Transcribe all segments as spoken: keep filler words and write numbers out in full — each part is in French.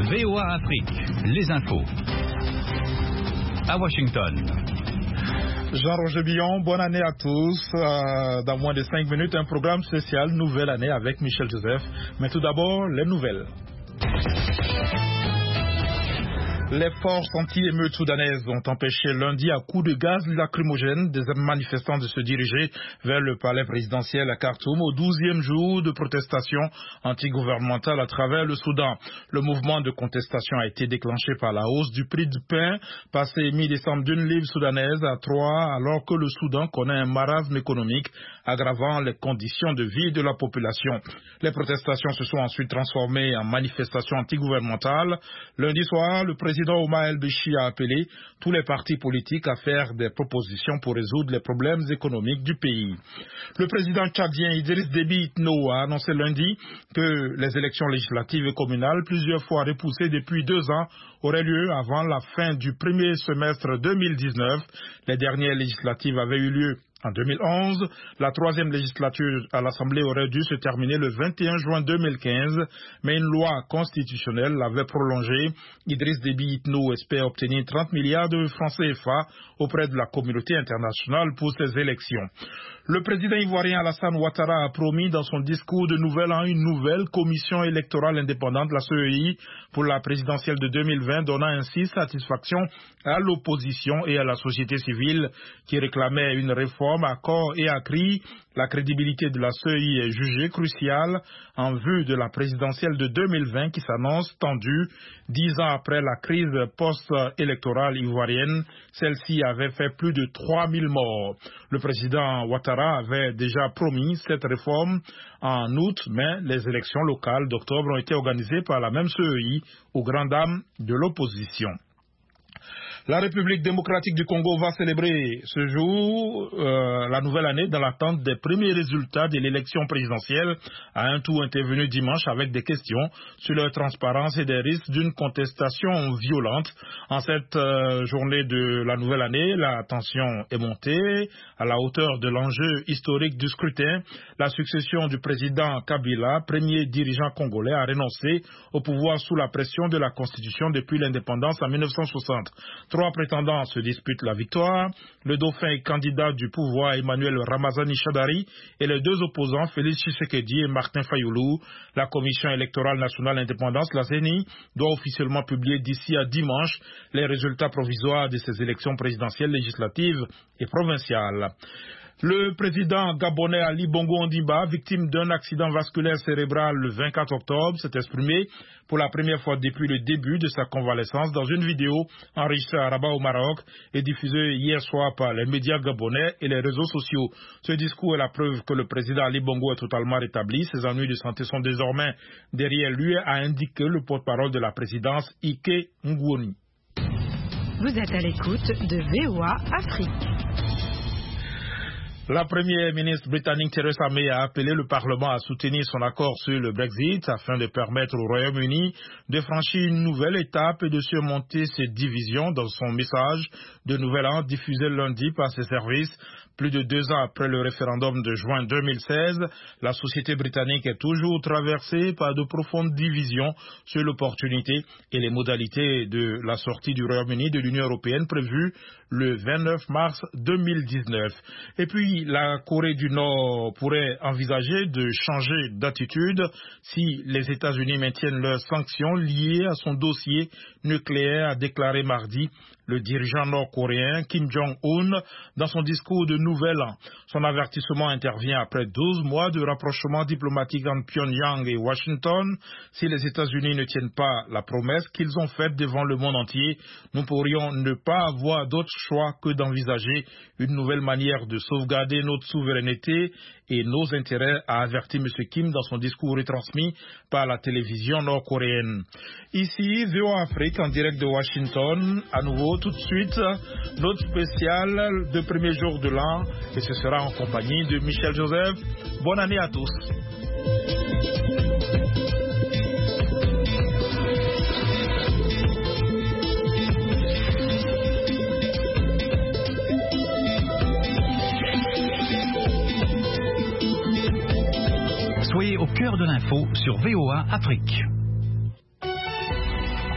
V O A Afrique, les infos. À Washington. Jean-Roger Billon, bonne année à tous. Euh, dans moins de cinq minutes, un programme spécial Nouvelle Année avec Michel Joseph. Mais tout d'abord, les nouvelles. Les forces anti-émeutes soudanaises ont empêché lundi à coups de gaz lacrymogène des manifestants de se diriger vers le palais présidentiel à Khartoum au douzième jour de protestation antigouvernementale à travers le Soudan. Le mouvement de contestation a été déclenché par la hausse du prix du pain, passé mi-décembre d'une livre soudanaise à trois, alors que le Soudan connaît un marasme économique aggravant les conditions de vie de la population. Les protestations se sont ensuite transformées en manifestations antigouvernementales. Lundi soir, le président Le président Omar El-Béchi a appelé tous les partis politiques à faire des propositions pour résoudre les problèmes économiques du pays. Le président tchadien Idriss Déby Itno a annoncé lundi que les élections législatives et communales, plusieurs fois repoussées depuis deux ans, auraient lieu avant la fin du premier semestre deux mille dix-neuf. Les dernières législatives avaient eu lieu en deux mille onze, la troisième législature à l'Assemblée aurait dû se terminer le vingt et un juin deux mille quinze, mais une loi constitutionnelle l'avait prolongée. Idriss Déby Itno espère obtenir trente milliards de francs C F A auprès de la communauté internationale pour ces élections. Le président ivoirien Alassane Ouattara a promis dans son discours de Nouvel An une nouvelle commission électorale indépendante, la C E I, pour la présidentielle de deux mille vingt, donnant ainsi satisfaction à l'opposition et à la société civile qui réclamait une réforme à corps et à cri. La crédibilité de la C E I est jugée cruciale en vue de la présidentielle de deux mille vingt qui s'annonce tendue. Dix ans après la crise post-électorale ivoirienne, celle-ci avait fait plus de trois mille morts. Le président Ouattara avait déjà promis cette réforme en août, mais les élections locales d'octobre ont été organisées par la même C E I aux grandes dames de l'opposition. La République démocratique du Congo va célébrer ce jour euh, la nouvelle année dans l'attente des premiers résultats de l'élection présidentielle, à un tour intervenu dimanche avec des questions sur leur transparence et des risques d'une contestation violente. En cette euh, journée de la nouvelle année, la tension est montée à la hauteur de l'enjeu historique du scrutin. La succession du président Kabila, premier dirigeant congolais, a renoncé au pouvoir sous la pression de la Constitution depuis l'indépendance en mille neuf cent soixante. Trois prétendants se disputent la victoire. Le dauphin et candidat du pouvoir Emmanuel Ramazani Shadari et les deux opposants Félix Tshisekedi et Martin Fayoulou. La Commission électorale nationale indépendante, la C E N I, doit officiellement publier d'ici à dimanche les résultats provisoires de ces élections présidentielles, législatives et provinciales. Le président gabonais Ali Bongo Ondimba, victime d'un accident vasculaire cérébral le vingt-quatre octobre, s'est exprimé pour la première fois depuis le début de sa convalescence dans une vidéo enregistrée à Rabat au Maroc et diffusée hier soir par les médias gabonais et les réseaux sociaux. Ce discours est la preuve que le président Ali Bongo est totalement rétabli. Ses ennuis de santé sont désormais derrière lui, a indiqué le porte-parole de la présidence, Ike Ngwoni. Vous êtes à l'écoute de V O A Afrique. La première ministre britannique Theresa May a appelé le Parlement à soutenir son accord sur le Brexit afin de permettre au Royaume-Uni de franchir une nouvelle étape et de surmonter ses divisions. Dans son message de Nouvel An diffusé lundi par ses services, plus de deux ans après le référendum de juin deux mille seize, la société britannique est toujours traversée par de profondes divisions sur l'opportunité et les modalités de la sortie du Royaume-Uni de l'Union européenne prévue le vingt-neuf mars deux mille dix-neuf. Et puis, la Corée du Nord pourrait envisager de changer d'attitude si les États-Unis maintiennent leurs sanctions liées à son dossier nucléaire, a déclaré mardi le dirigeant nord-coréen Kim Jong-un dans son discours de Nouvel An. Son avertissement intervient après douze mois de rapprochement diplomatique entre Pyongyang et Washington. Si les États-Unis ne tiennent pas la promesse qu'ils ont faite devant le monde entier, nous pourrions ne pas avoir d'autre choix que d'envisager une nouvelle manière de sauvegarder notre souveraineté et nos intérêts, a averti M. Kim dans son discours retransmis par la télévision nord-coréenne. Ici, V O A Afrique en direct de Washington, à nouveau tout de suite, notre spécial de premier jour de l'an, et ce sera en compagnie de Michel Joseph. Bonne année à tous. Soyez au cœur de l'info sur V O A Afrique.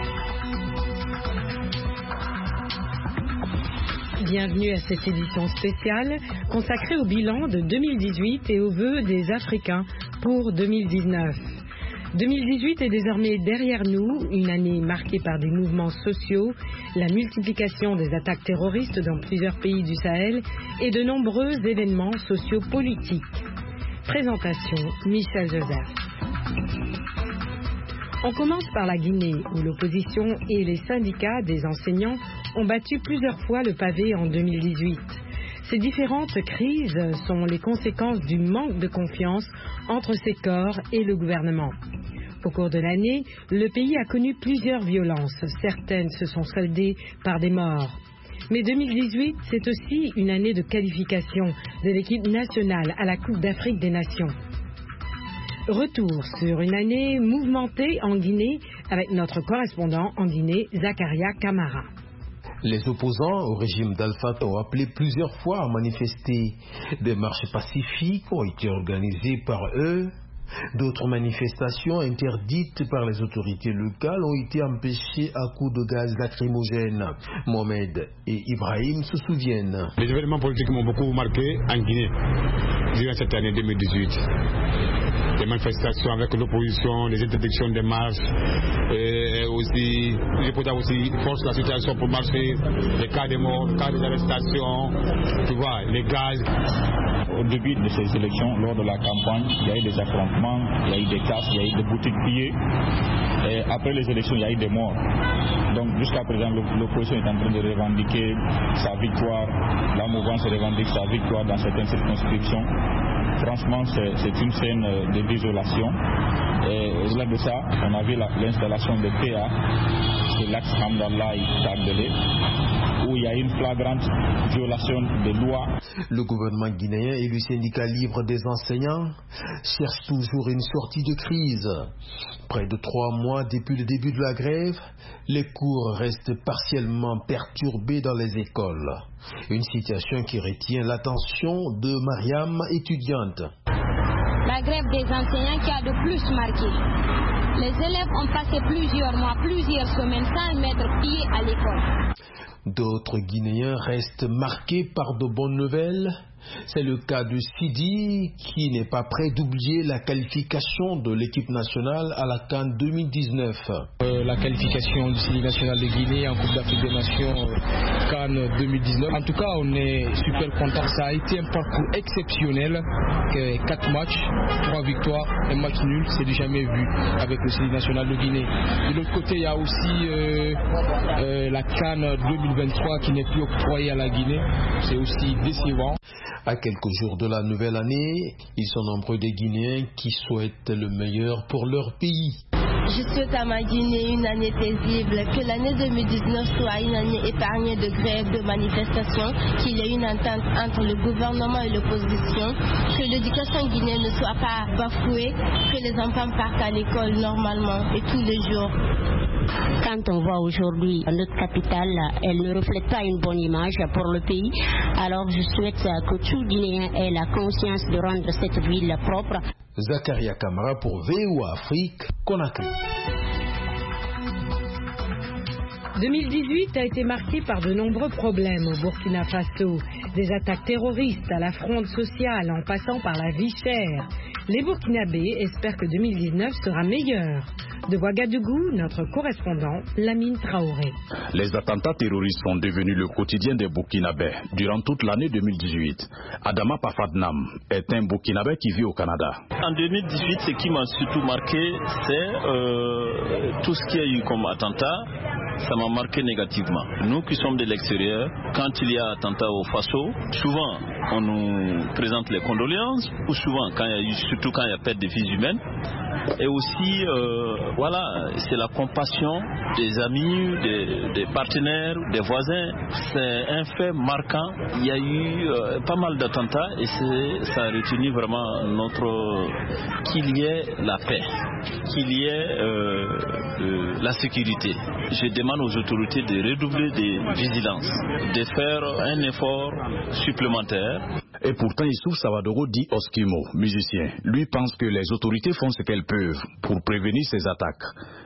bienvenue à cette édition spéciale consacrée au bilan de deux mille dix-huit et aux vœux des Africains pour deux mille dix-neuf. deux mille dix-huit est désormais derrière nous, une année marquée par des mouvements sociaux, la multiplication des attaques terroristes dans plusieurs pays du Sahel et de nombreux événements sociopolitiques. Présentation, Michel Joseph. On commence par la Guinée, où l'opposition et les syndicats des enseignants ont battu plusieurs fois le pavé en deux mille dix-huit. Ces différentes crises sont les conséquences du manque de confiance entre ces corps et le gouvernement. Au cours de l'année, le pays a connu plusieurs violences. Certaines se sont soldées par des morts. Mais deux mille dix-huit, c'est aussi une année de qualification de l'équipe nationale à la Coupe d'Afrique des Nations. Retour sur une année mouvementée en Guinée avec notre correspondant en Guinée, Zakaria Kamara. Les opposants au régime d'Alpha ont appelé plusieurs fois à manifester. Des marches pacifiques ont été organisées par eux. D'autres manifestations interdites par les autorités locales ont été empêchées à coups de gaz lacrymogène. Mohamed et Ibrahim se souviennent. Les événements politiques m'ont beaucoup marqué en Guinée durant cette année deux mille dix-huit. Les manifestations avec l'opposition, les interdictions des marches, et aussi, je peux dire aussi, force la situation pour marcher, les cas de morts, les cas d'arrestation, tu vois, les gaz. Au début de ces élections, lors de la campagne, il y a eu des affrontements, il y a eu des casses, il y a eu des boutiques pillées. Et après les élections, il y a eu des morts. Donc jusqu'à présent, l'opposition est en train de revendiquer sa victoire. La mouvance revendique sa victoire dans certaines circonscriptions. Franchement, c'est une scène de désolation. Et au-delà de ça, on a vu l'installation de P A, c'est l'axe Hamdallah et Tardele, où il y a une flagrante violation des lois. Le gouvernement guinéen et le syndicat libre des enseignants cherchent toujours une sortie de crise. Près de trois mois depuis le début de la grève, les cours restent partiellement perturbés dans les écoles. Une situation qui retient l'attention de Mariam, étudiante. La grève des enseignants qui a de plus marqué. Les élèves ont passé plusieurs mois, plusieurs semaines sans mettre pied à l'école. D'autres Guinéens restent marqués par de bonnes nouvelles. C'est le cas de Sidi qui n'est pas prêt d'oublier la qualification de l'équipe nationale à la CAN deux mille dix-neuf. Euh, la qualification du Sidi national de Guinée en Coupe d'Afrique des Nations euh, CAN deux mille dix-neuf. En tout cas, on est super content. Ça a été un parcours exceptionnel. Quatre matchs, trois victoires, un match nul, c'est du jamais vu avec le Sidi national de Guinée. De l'autre côté, il y a aussi euh, euh, la CAN deux mille vingt-trois qui n'est plus octroyée à la Guinée. C'est aussi décevant. À quelques jours de la nouvelle année, ils sont nombreux des Guinéens qui souhaitent le meilleur pour leur pays. Je souhaite à ma Guinée une année paisible, que l'année deux mille dix-neuf soit une année épargnée de grèves, de manifestations, qu'il y ait une entente entre le gouvernement et l'opposition, que l'éducation guinéenne ne soit pas bafouée, que les enfants partent à l'école normalement et tous les jours. Quand on voit aujourd'hui notre capitale, elle ne reflète pas une bonne image pour le pays. Alors je souhaite que tout Guinéen ait la conscience de rendre cette ville propre. Zakaria Kamara pour V O A Afrique, Conakry. deux mille dix-huit a été marqué par de nombreux problèmes au Burkina Faso, des attaques terroristes à la fronde sociale en passant par la vie chère. Les Burkinabés espèrent que deux mille dix-neuf sera meilleur. De Ouagadougou, notre correspondant, Lamine Traoré. Les attentats terroristes sont devenus le quotidien des Burkinabés durant toute l'année deux mille dix-huit. Adama Pafadnam est un Burkinabé qui vit au Canada. En deux mille dix-huit, ce qui m'a surtout marqué, c'est euh, tout ce qu'il y a eu comme attentat. Ça m'a marqué négativement. Nous qui sommes de l'extérieur, quand il y a attentat au Faso, souvent on nous présente les condoléances, ou souvent, quand il y a eu, surtout quand il y a perte de vies humaines. Et aussi, euh, voilà, c'est la compassion des amis, des, des partenaires, des voisins. C'est un fait marquant. Il y a eu euh, pas mal d'attentats et ça a retenu vraiment notre qu'il y ait la paix, qu'il y ait euh, euh, la sécurité. Je demande aux autorités de redoubler de vigilance, de faire un effort supplémentaire. Et pourtant, Issouf Savadoro dit Oskimo, musicien. Lui pense que les autorités font ce qu'elles peuvent pour prévenir ces attaques.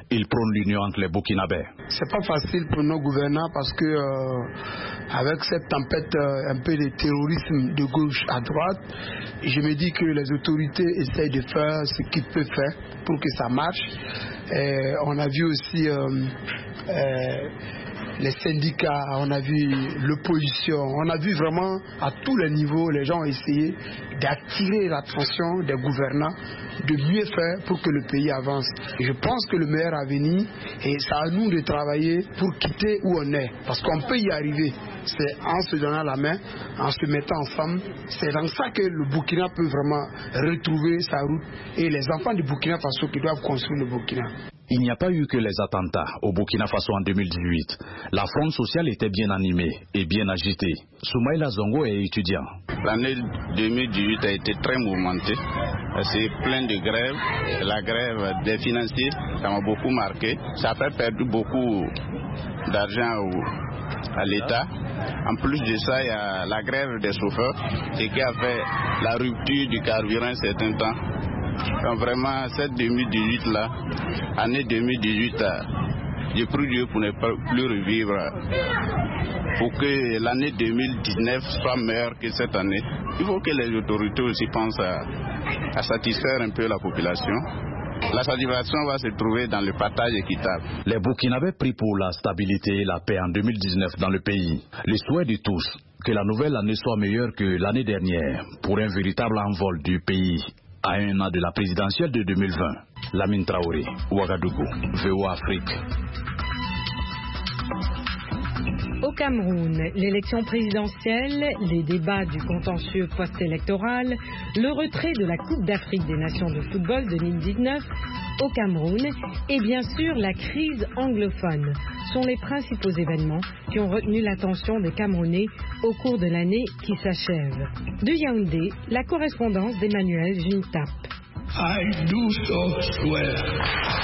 Il prône l'union entre les Burkinabés. C'est pas facile pour nos gouvernants parce que euh, avec cette tempête euh, un peu de terrorisme de gauche à droite, je me dis que les autorités essayent de faire ce qu'ils peuvent faire pour que ça marche. Et on a vu aussi euh, euh, les syndicats, on a vu l'opposition, on a vu vraiment à tous les niveaux, les gens ont essayé d'attirer l'attention des gouvernants, de mieux faire pour que le pays avance. Et je pense que le meilleur avenir, et c'est à nous de travailler pour quitter où on est, parce qu'on peut y arriver. C'est en se donnant la main, en se mettant ensemble. C'est dans ça que le Burkina peut vraiment retrouver sa route, et les enfants du Burkina Faso qui doivent construire le Burkina. Il n'y a pas eu que les attentats au Burkina Faso en deux mille dix-huit. La fronde sociale était bien animée et bien agitée. Soumaïla Zongo est étudiant. L'année deux mille dix-huit a été très mouvementée. C'est plein de grèves. La grève des financiers, ça m'a beaucoup marqué. Ça a fait perdre beaucoup d'argent au, à l'État. En plus de ça, il y a la grève des chauffeurs, ce qui a fait la rupture du carburant un certain temps. Donc vraiment, cette deux mille dix-huit là, année deux mille dix-huit, j'ai pris Dieu pour ne pas plus revivre, pour que l'année deux mille dix-neuf soit meilleure que cette année. Il faut que les autorités aussi pensent à, à satisfaire un peu la population. La satisfaction va se trouver dans le partage équitable. Les Burkinabés prient pour la stabilité et la paix en deux mille dix-neuf dans le pays. Le souhait de tous, que la nouvelle année soit meilleure que l'année dernière, pour un véritable envol du pays. À un an de la présidentielle de deux mille vingt, Lamine Traoré, Ouagadougou, V O A Afrique. Au Cameroun, l'élection présidentielle, les débats du contentieux post-électoral, le retrait de la Coupe d'Afrique des Nations de football deux mille dix-neuf au Cameroun et bien sûr la crise anglophone sont les principaux événements qui ont retenu l'attention des Camerounais au cours de l'année qui s'achève. De Yaoundé, la correspondance d'Emmanuel Juntap. I do so swear.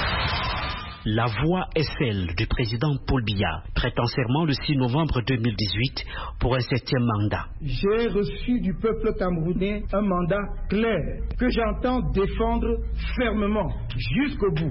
La voix est celle du président Paul Biya, prêtant serment le six novembre deux mille dix-huit pour un septième mandat. J'ai reçu du peuple camerounais un mandat clair que j'entends défendre fermement jusqu'au bout.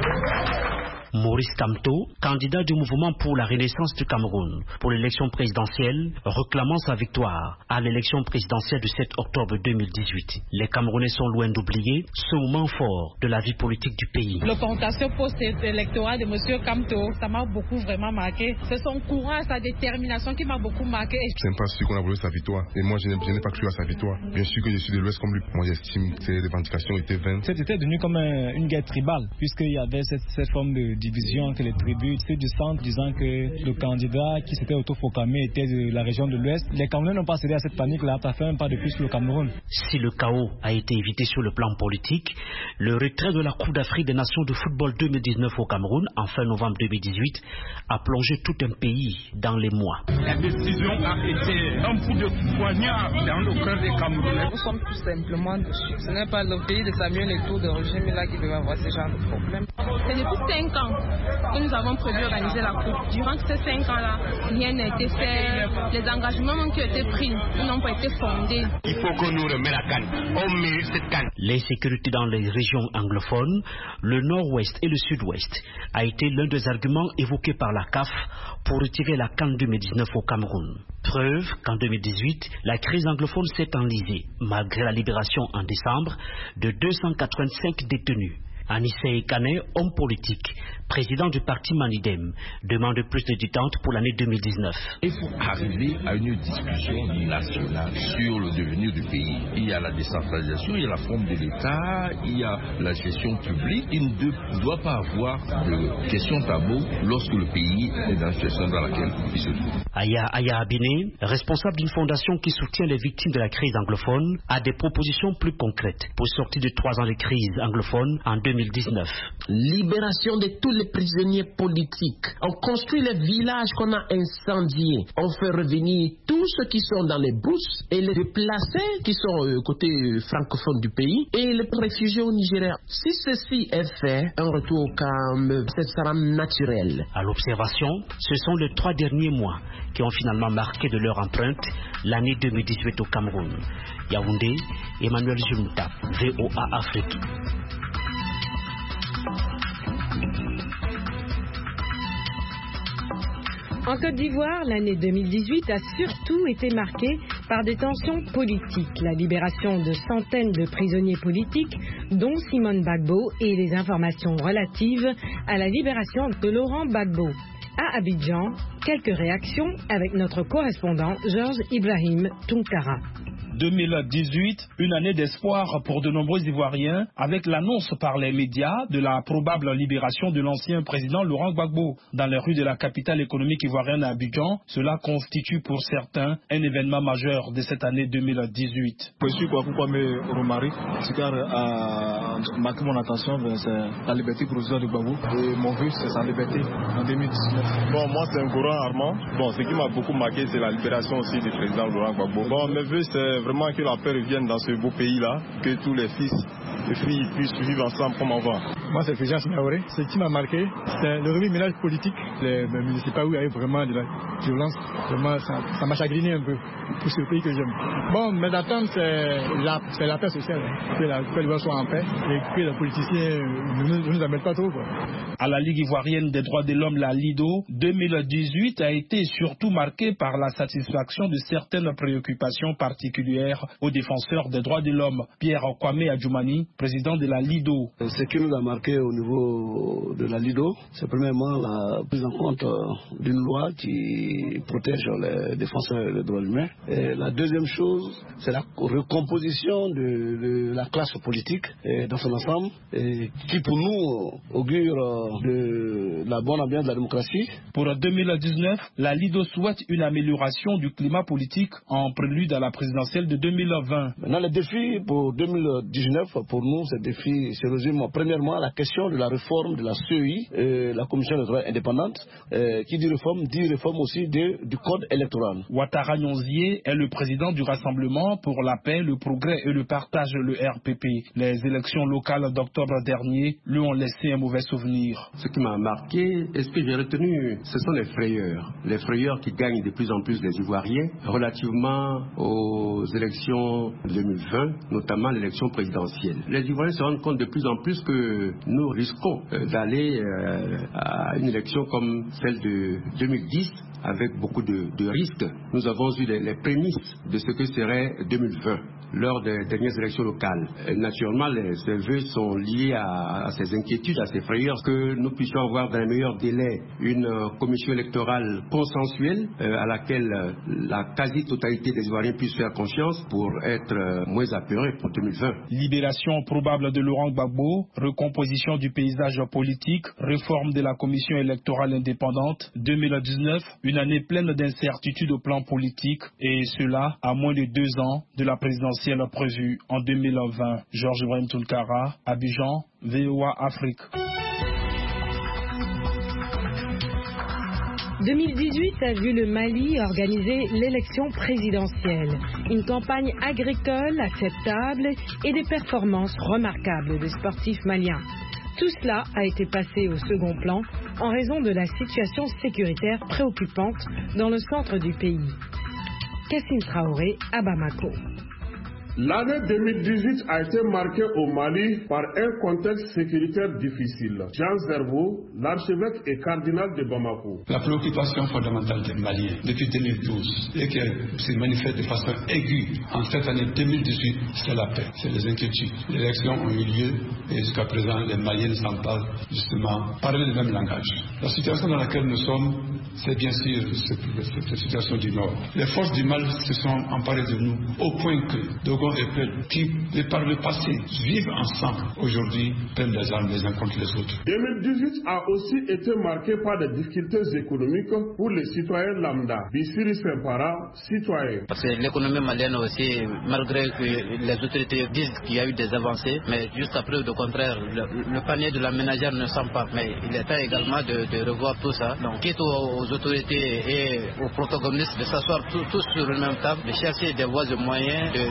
Maurice Kamto, candidat du mouvement pour la renaissance du Cameroun pour l'élection présidentielle, réclamant sa victoire à l'élection présidentielle du sept octobre deux mille dix-huit. Les Camerounais sont loin d'oublier ce moment fort de la vie politique du pays. Le contentieux post-électoral de M. Kamto, ça m'a beaucoup vraiment marqué. C'est son courage, sa détermination qui m'a beaucoup marqué. Je n'aime pas celui qu'on a volé sa victoire. Et moi, je n'ai pas cru à sa victoire. Bien sûr que je suis de l'Ouest comme lui. Moi, j'estime que ces revendications étaient vaines. C'était devenu comme un, une guerre tribale, puisqu'il y avait cette, cette forme de division que les tribus, ceux du centre disant que le candidat qui s'était autoproclamé était de la région de l'Ouest. Les Camerounais n'ont pas cédé à cette panique-là, ça fait un pas de plus sur le Cameroun. Si le chaos a été évité sur le plan politique, le retrait de la Coupe d'Afrique des Nations de football deux mille dix-neuf au Cameroun, en fin novembre deux mille dix-huit, a plongé tout un pays dans les mois. La décision a été un coup de poignard dans le cœur des Camerounais. Nous sommes tout simplement dessus. Ce n'est pas le pays de Samuel Eto'o de régime là qui devait avoir ce genre de problème. C'est depuis cinq ans que nous avons prévu organiser la coupe. Durant ces cinq ans-là, rien n'a été fait. Les engagements qui ont été pris n'ont pas été fondés. Il faut que nous remettions la canne. On mérite cette canne. L'insécurité dans les régions anglophones, le nord-ouest et le sud-ouest, a été l'un des arguments évoqués par la C A F pour retirer la CAN deux mille dix-neuf au Cameroun. Preuve qu'en deux mille dix-huit, la crise anglophone s'est enlisée, malgré la libération en décembre de deux cent quatre-vingt-cinq détenus. Anissé Kane, homme politique, président du parti Manidem, demande plus de détente pour l'année deux mille dix-neuf. Il faut arriver à une discussion nationale sur le devenir du pays. Il y a la décentralisation, il y a la forme de l'État, il y a la gestion publique. Il ne doit pas avoir de questions taboues lorsque le pays est dans la situation dans laquelle il se trouve. Aya, Aya Abine, responsable d'une fondation qui soutient les victimes de la crise anglophone, a des propositions plus concrètes pour sortir de trois ans de crise anglophone en deux mille dix-neuf. Libération de tous les prisonniers politiques. On construit les villages qu'on a incendiés. On fait revenir tous ceux qui sont dans les bourses et les déplacés qui sont euh, côté euh, francophone du pays et les réfugiés au Nigeria. Si ceci est fait, un retour au calme, ce sera naturel. À l'observation, ce sont les trois derniers mois qui ont finalement marqué de leur empreinte l'année deux mille dix-huit au Cameroun. Yaoundé, Emmanuel Jumta, V O A Afrique. En Côte d'Ivoire, l'année deux mille dix-huit a surtout été marquée par des tensions politiques, la libération de centaines de prisonniers politiques, dont Simone Gbagbo, et les informations relatives à la libération de Laurent Gbagbo. À Abidjan, quelques réactions avec notre correspondant Georges Ibrahim Tunkara. deux mille dix-huit, une année d'espoir pour de nombreux Ivoiriens avec l'annonce par les médias de la probable libération de l'ancien président Laurent Gbagbo. Dans les rues de la capitale économique ivoirienne à Abidjan, cela constitue pour certains un événement majeur de cette année deux mille dix-huit. Je suis Kwaku Kwame Romari, ce qui a marqué mon attention, c'est la liberté provisoire de Gbagbo et mon vœu c'est sa liberté en deux mille dix-neuf. Bon, moi c'est un Goran Armand. Bon, ce qui m'a beaucoup marqué c'est la libération aussi du président Laurent Gbagbo. Bon, mes vœux c'est vraiment que la paix revienne dans ce beau pays-là, que tous les fils et filles puissent vivre ensemble comme avant. Moi, c'est Fégence Naoré. Ce qui m'a marqué, c'est le remue-ménage politique. Les municipaux où il y a eu vraiment de la violence, vraiment, ça, ça m'a chagriné un peu pour ce pays que j'aime. Bon, mes attentes, c'est la, c'est la paix sociale. Que la Côte d'Ivoire soit en paix et que les politiciens ne nous, nous amènent pas trop, quoi. À la Ligue ivoirienne des droits de l'homme, la Lido, deux mille dix-huit a été surtout marqué par la satisfaction de certaines préoccupations particulières aux défenseurs des droits de l'homme. Pierre Kwame Adjoumani, président de la Lido. Ce qui nous a marqué au niveau de la Lido, c'est premièrement la prise en compte d'une loi qui protège les défenseurs des droits humains. Et la deuxième chose, c'est la recomposition de, de la classe politique et dans son ensemble, et qui pour nous augure de la bonne ambiance de la démocratie. Pour deux mille dix-neuf, la Lido souhaite une amélioration du climat politique en prélude à la présidentielle de deux mille vingt. Maintenant, les défis pour deux mille dix-neuf, pour nous, ces défis se résument premièrement à la question de la réforme de la C E I, euh, la Commission des droits indépendante, euh, qui dit réforme, dit réforme aussi de, du code électoral. Ouattara Nyonzié est le président du Rassemblement pour la paix, le progrès et le partage, le R P P. Les élections locales d'octobre dernier lui ont laissé un mauvais souvenir. Ce qui m'a marqué, et ce que j'ai retenu, ce sont les frayeurs. Les frayeurs qui gagnent de plus en plus les Ivoiriens relativement aux élections deux mille vingt, notamment l'élection présidentielle. Les Ivoiriens se rendent compte de plus en plus que nous risquons d'aller à une élection comme celle de deux mille dix avec beaucoup de, de risques. Nous avons eu les, les prémices de ce que serait deux mille vingt lors des dernières élections locales. Et naturellement, les, ces vœux sont liés à, à ces inquiétudes, à ces frayeurs, que nous puissions avoir dans les meilleurs délais une euh, commission électorale consensuelle euh, à laquelle euh, la quasi-totalité des Ivoiriens puissent faire confiance pour être euh, moins apeurés pour deux mille vingt. Libération probable de Laurent Gbagbo, recomposition du paysage politique, réforme de la commission électorale indépendante, deux mille dix-neuf, une année pleine d'incertitudes au plan politique, et cela à moins de deux ans de la présidentielle prévue en deux mille vingt. Georges Ibrahim Tunkara, Abidjan, V O A Afrique. deux mille dix-huit a vu le Mali organiser l'élection présidentielle, une campagne agricole acceptable et des performances remarquables des sportifs maliens. Tout cela a été passé au second plan en raison de la situation sécuritaire préoccupante dans le centre du pays. Kassim Traoré à Bamako. L'année deux mille dix-huit a été marquée au Mali par un contexte sécuritaire difficile. Jean Zerbo, l'archevêque et cardinal de Bamako. La préoccupation fondamentale des Maliens depuis deux mille douze et qui se manifeste de façon aiguë en cette année deux mille dix-huit, c'est la paix, c'est les inquiétudes. Les élections ont eu lieu et jusqu'à présent, les Maliens ne semblent pas justement parler le même langage. La situation dans laquelle nous sommes, c'est bien sûr cette situation du Nord. Les forces du mal se sont emparées de nous au point que Dogon et Pel, qui par le passé vivent ensemble, aujourd'hui prennent les armes les uns contre les autres. deux mille dix-huit a aussi été marqué par des difficultés économiques pour les citoyens lambda. Bissiri Sempara, citoyen. Parce que l'économie malienne aussi, malgré que les autorités disent qu'il y a eu des avancées, mais jusqu'à preuve du contraire, le, le panier de la ménagère ne sent pas. Mais il est temps également de, de revoir tout ça. Donc, quitte aux, aux autorités et aux protagonistes de s'asseoir tous, tous sur une même table, de chercher des voies et moyens de, et de chercher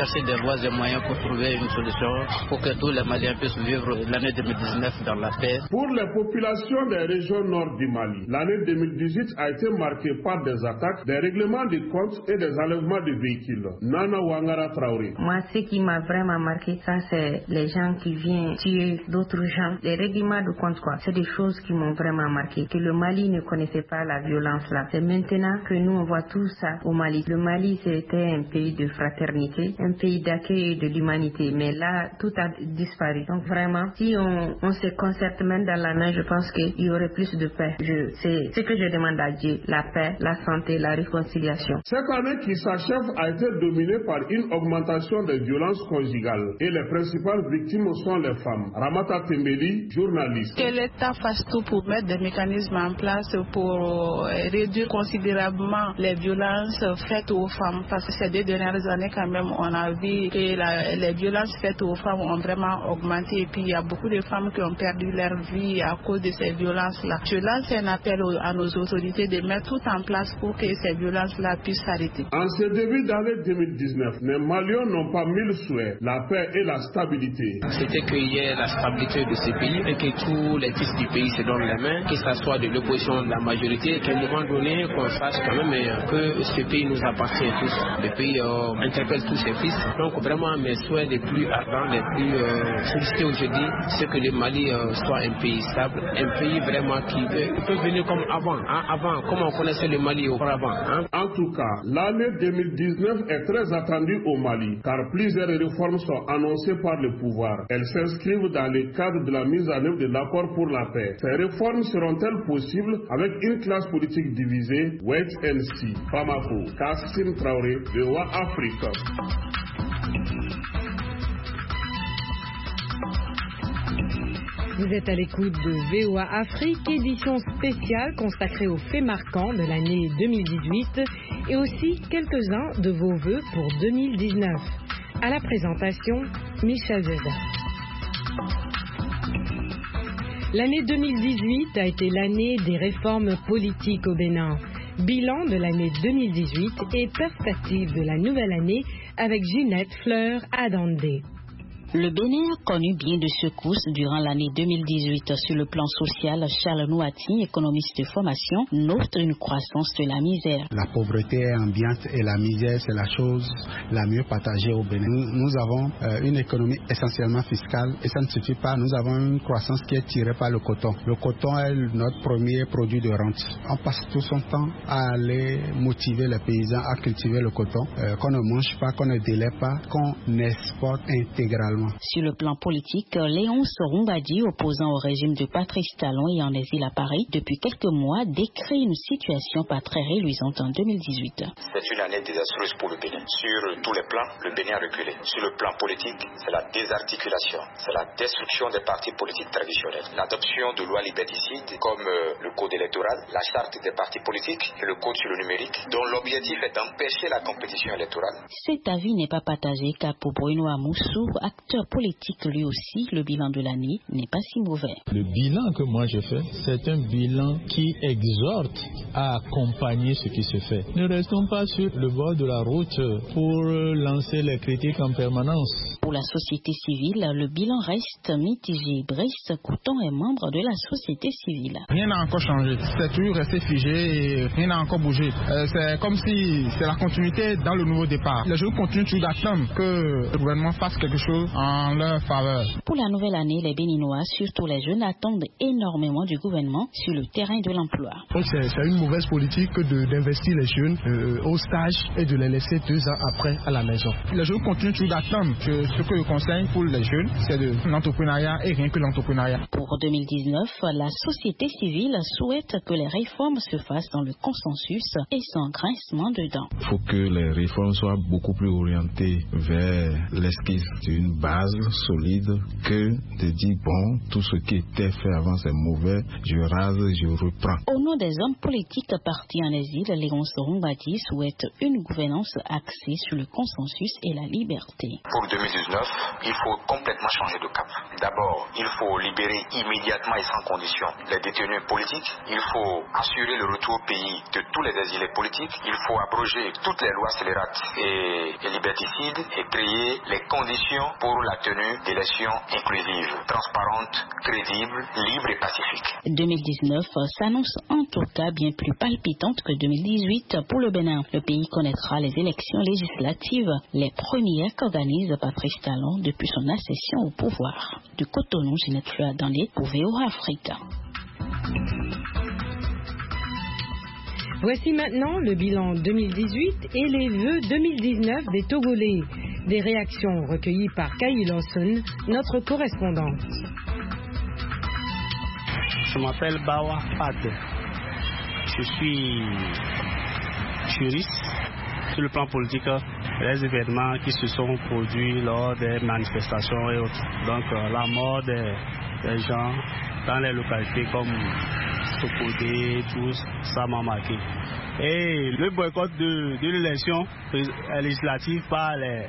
chercher des voies et moyens pour trouver une solution pour que tous les Maliens puissent vivre l'année deux mille dix-neuf dans la paix. Pour les populations des régions nord du Mali, l'année deux mille dix-huit a été marquée par des attaques, des règlements de comptes et des enlèvements de véhicules. Nana Wangara Traoré. Moi, ce qui m'a vraiment marqué, ça c'est les gens qui viennent tuer d'autres gens. Les règlements de compte, quoi. C'est des choses qui m'ont vraiment marqué. Que le Mali ne connaissait pas la violence là. C'est maintenant que nous on voit tout ça au Mali. Le Mali c'était un pays de fraternité, un pays d'accueil de l'humanité. Mais là, tout a disparu. Donc vraiment, si on, on se concerte même dans la main, je pense qu'il y aurait plus de paix. Je, c'est ce que je demande à Dieu. La paix, la santé, la réconciliation. Cette année qui s'achève a été dominée par une augmentation des violences conjugales. Et les principales victimes sont les femmes. Ramata Tembeli, journaliste. Que l'État fasse tout pour mettre des mécanismes en place pour réduire considérablement les violences faites aux femmes. Parce que ces deux dernières années, quand même, on a vu que la, les violences faites aux femmes ont vraiment augmenté. Et puis, il y a beaucoup de femmes qui ont perdu leur vie à cause de ces violences-là. Je lance un appel à nos autorités de mettre tout en place pour que ces violences-là puissent s'arrêter. En ce début d'année deux mille dix-neuf, les Maliens n'ont pas mille souhaits, la paix et la stabilité. C'était qu'il y ait la stabilité de ce pays et que tous les fils du pays se donnent les mains, que ce soit de l'opposition, de la majorité, qu'à un moment donné, qu'on fasse quand même que ce pays nous appartient tous. Le pays euh, interpelle tous ses fils. Donc vraiment, mes souhaits les plus ardents, les plus euh, sollicités aujourd'hui, c'est que le Mali euh, soit un pays stable, un pays vraiment qui peut, peut venir comme avant, hein, avant, comme on connaissait le Mali auparavant. Hein. En tout cas, l'année deux mille dix-neuf est très attendue au Mali, car plusieurs réformes sont annoncées par le pouvoir. Elles s'inscrivent dans le cadre de la mise en œuvre de l'accord pour la paix. Ces réformes seront-elles possibles avec une classe politique divisée? Wait and see. Bamako, Kassim Traoré, V O A Afrique. Vous êtes à l'écoute de V O A Afrique, édition spéciale consacrée aux faits marquants de l'année deux mille dix-huit et aussi quelques-uns de vos vœux pour deux mille dix-neuf. À la présentation, Michel Zeza. L'année deux mille dix-huit a été l'année des réformes politiques au Bénin. Bilan de l'année deux mille dix-huit et perspective de la nouvelle année avec Ginette Fleur Adandé. Le Bénin a connu bien de secousses durant l'année deux mille dix-huit. Sur le plan social, Charles Nouati, économiste de formation, note une croissance de la misère. La pauvreté ambiante et la misère, c'est la chose la mieux partagée au Bénin. Nous, nous avons euh, une économie essentiellement fiscale et ça ne suffit pas. Nous avons une croissance qui est tirée par le coton. Le coton est notre premier produit de rente. On passe tout son temps à aller motiver les paysans à cultiver le coton, euh, qu'on ne mange pas, qu'on ne délai pas, qu'on exporte intégralement. Sur le plan politique, Léonce Rumbadi, opposant au régime de Patrice Talon et en exil à Paris depuis quelques mois, décrit une situation pas très réluisante en deux mille dix-huit. C'est une année désastreuse pour le Bénin. Sur tous les plans, le Bénin a reculé. Sur le plan politique, c'est la désarticulation, c'est la destruction des partis politiques traditionnels, l'adoption de lois liberticides comme euh, le code électoral, la charte des partis politiques et le code sur le numérique, dont l'objectif est d'empêcher la compétition électorale. Cet avis n'est pas partagé car pour Bruno Amoussou, acteur politique lui aussi, le bilan de l'année n'est pas si mauvais. Le bilan que moi je fais, c'est un bilan qui exhorte à accompagner ce qui se fait. Ne restons pas sur le bord de la route pour lancer les critiques en permanence. Pour la société civile, le bilan reste mitigé. Brice Couton est membre de la société civile. Rien n'a encore changé. C'est toujours resté figé et rien n'a encore bougé. Euh, c'est comme si c'est la continuité dans le nouveau départ. Les gens continuent toujours d'attendre que le gouvernement fasse quelque chose en leur faveur. Pour la nouvelle année, les Béninois, surtout les jeunes, attendent énormément du gouvernement sur le terrain de l'emploi. C'est, c'est une mauvaise politique de, d'investir les jeunes euh, au stage et de les laisser deux ans après à la maison. Les jeunes continuent toujours d'attendre. Je, ce que je conseille pour les jeunes, c'est de l'entrepreneuriat et rien que l'entrepreneuriat. Pour deux mille dix-neuf, la société civile souhaite que les réformes se fassent dans le consensus et sans grincement de dents. Il faut que les réformes soient beaucoup plus orientées vers l'esquisse d'une base base solide que de dire bon, tout ce qui était fait avant c'est mauvais, je rase, je reprends. Au nom des hommes politiques partis en exil, Léonce Rumbadi souhaite une gouvernance axée sur le consensus et la liberté. Pour deux mille dix-neuf, il faut complètement changer de cap. D'abord, il faut libérer immédiatement et sans condition les détenus politiques. Il faut assurer le retour au pays de tous les exilés politiques. Il faut abroger toutes les lois scélérates et, et liberticides et créer les conditions pour la tenue d'élections inclusives, transparentes, crédibles, libres et pacifiques. deux mille dix-neuf s'annonce en tout cas bien plus palpitante que deux mille dix-huit pour le Bénin. Le pays connaîtra les élections législatives, les premières qu'organise Patrice Talon depuis son accession au pouvoir. Du Cotonou, Ginette Fleur-Dandé pour V O A Afrique. Voici maintenant le bilan deux mille dix-huit et les vœux deux mille dix-neuf des Togolais. Des réactions recueillies par Kay Lawson, notre correspondante. Je m'appelle Bawa Fad. Je suis juriste. Sur le plan politique, les événements qui se sont produits lors des manifestations et autres. Donc euh, la mort des, des gens dans les localités comme Sokodé, tout ça m'a marqué. Et le boycott de, de l'élection législative par les,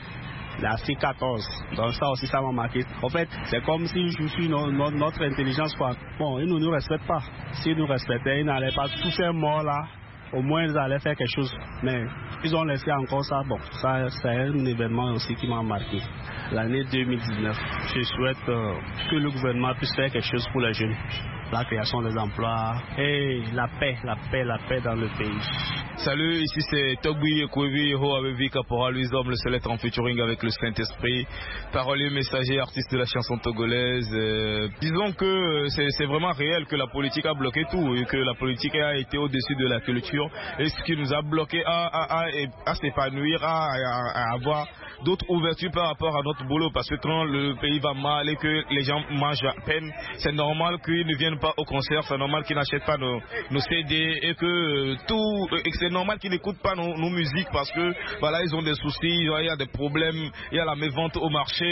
la C quatorze, donc ça aussi ça m'a marqué. En fait, c'est comme si je suis no, no, notre intelligence quoi. Bon, ils ne nous respectent pas. S'ils nous respectaient, ils n'allaient pas tous ces morts là. Au moins ils allaient faire quelque chose, mais ils ont laissé encore ça. Bon, ça c'est un événement aussi qui m'a marqué. L'année deux mille dix-neuf, je souhaite euh, que le gouvernement puisse faire quelque chose pour les jeunes. La création des emplois et la paix, la paix, la paix dans le pays. Salut, ici c'est Togui Ekwevi, Ho Avevi, Caporal Louis Homme, le seul être en featuring avec le Saint-Esprit, parolier, messager, artiste de la chanson togolaise. Euh, disons que c'est vraiment réel que la politique a bloqué tout et que la politique a été au-dessus de la culture et ce qui nous a bloqué à, à, à, à s'épanouir, à, à, à avoir d'autres ouvertures par rapport à notre boulot, parce que quand le pays va mal et que les gens mangent à peine, c'est normal qu'ils ne viennent pas au concert, c'est normal qu'ils n'achètent pas nos, nos C D et que euh, tout, et que c'est normal qu'ils n'écoutent pas nos, nos musiques parce que voilà, ils ont des soucis, il y a des problèmes, il y a la mévente au marché,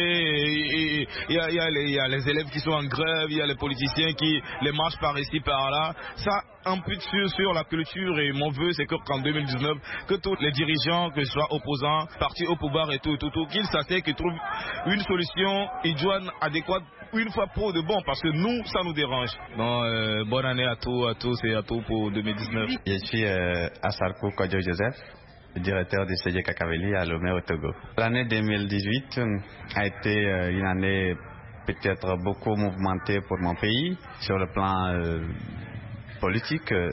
et, et, il, y a, il, y a les, il y a les élèves qui sont en grève, il y a les politiciens qui les marchent par ici, par là. Ça impute sur, sur la culture, et mon vœu c'est qu'en deux mille dix-neuf, que tous les dirigeants, que ce soit opposants, partis au pouvoir et tout, tout, tout, qu'ils s'asseyent, qu'ils trouvent une solution idoine, adéquate, une fois pour de bon, parce que nous, ça nous dérange. Bon, euh, bonne année à tous, à tous et à tous pour deux mille dix-neuf. Je suis euh, Assarkou Kodjo Joseph, directeur du C G Kakaveli à Lomé au Togo. L'année deux mille dix-huit a été euh, une année peut-être beaucoup mouvementée pour mon pays, sur le plan euh, politique, euh,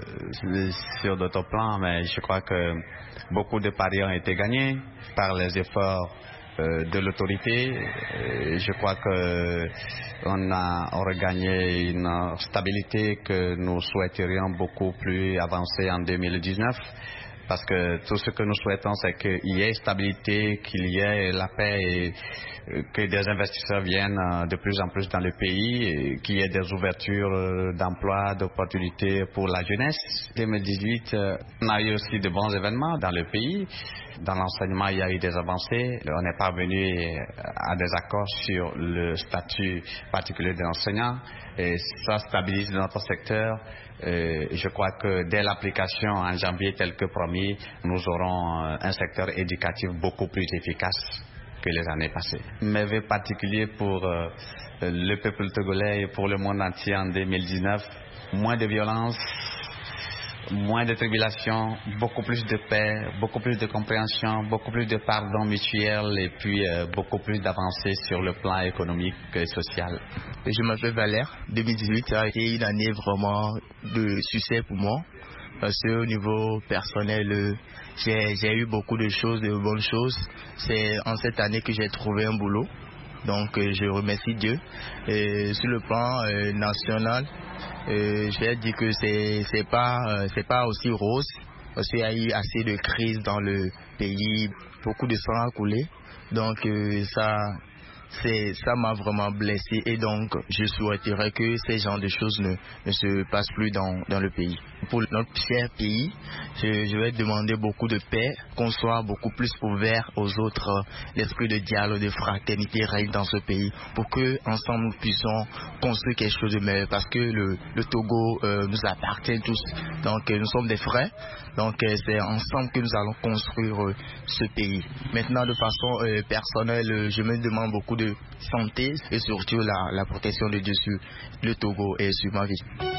sur d'autres plans, mais je crois que beaucoup de paris ont été gagnés par les efforts euh, de l'autorité. Euh, je crois que on a, on a gagné une stabilité que nous souhaiterions beaucoup plus avancer en deux mille dix-neuf. Parce que tout ce que nous souhaitons, c'est qu'il y ait stabilité, qu'il y ait la paix, et que des investisseurs viennent de plus en plus dans le pays, qu'il y ait des ouvertures d'emplois, d'opportunités pour la jeunesse. deux mille dix-huit, on a eu aussi de bons événements dans le pays. Dans l'enseignement, il y a eu des avancées. On est parvenu à des accords sur le statut particulier de l'enseignant, et ça stabilise notre secteur. Euh, je crois que dès l'application en janvier tel que promis, nous aurons un secteur éducatif beaucoup plus efficace que les années passées. Mes vœux particuliers pour euh, le peuple togolais et pour le monde entier en deux mille dix-neuf, moins de violence, moins de tribulation, beaucoup plus de paix, beaucoup plus de compréhension, beaucoup plus de pardon mutuel, et puis euh, beaucoup plus d'avancées sur le plan économique et social. Je m'appelle Valère. deux mille dix-huit a été une année vraiment de succès pour moi, parce qu'au niveau personnel, j'ai, j'ai eu beaucoup de choses, de bonnes choses. C'est en cette année que j'ai trouvé un boulot. Donc euh, je remercie Dieu. Et sur le plan euh, national, euh, je vais dire que c'est c'est pas euh, c'est pas aussi rose, parce qu'il y a eu assez de crises dans le pays, beaucoup de sang a coulé. Donc euh, ça c'est, ça m'a vraiment blessé et donc je souhaiterais que ces genres de choses ne, ne se passent plus dans, dans le pays. Pour notre cher pays, je, je vais demander beaucoup de paix, qu'on soit beaucoup plus ouvert aux autres, l'esprit de dialogue, de fraternité règne dans ce pays pour que ensemble nous puissions construire quelque chose de meilleur parce que le, le Togo euh, nous appartient tous, donc euh, nous sommes des frères, donc euh, c'est ensemble que nous allons construire euh, ce pays. Maintenant de façon euh, personnelle, euh, je me demande beaucoup de santé et surtout la, la protection de Dieu sur le Togo et sur ma vie.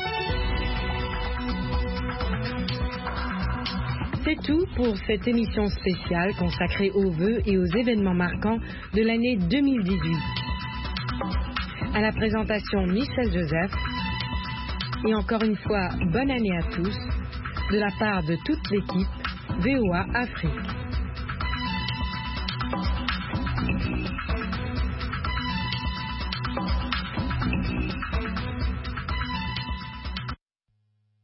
C'est tout pour cette émission spéciale consacrée aux vœux et aux événements marquants de l'année deux mille dix-huit. À la présentation, Michel Joseph. Et encore une fois, bonne année à tous, de la part de toute l'équipe V O A Afrique.